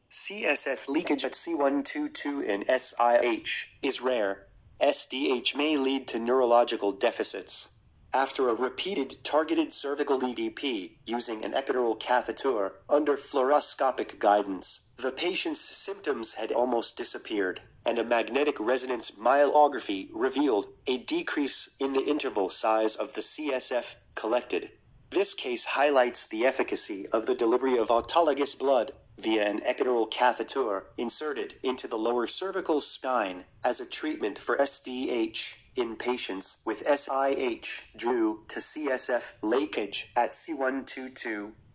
CSF leakage at C122 in SIH is rare. SDH may lead to neurological deficits. After a repeated targeted cervical EDP using an epidural catheter under fluoroscopic guidance, the patient's symptoms had almost disappeared, and a magnetic resonance myelography revealed a decrease in the interval size of the CSF collected. This case highlights the efficacy of the delivery of autologous blood via an epidural catheter inserted into the lower cervical spine as a treatment for SDH in patients with SIH due to CSF leakage at C122.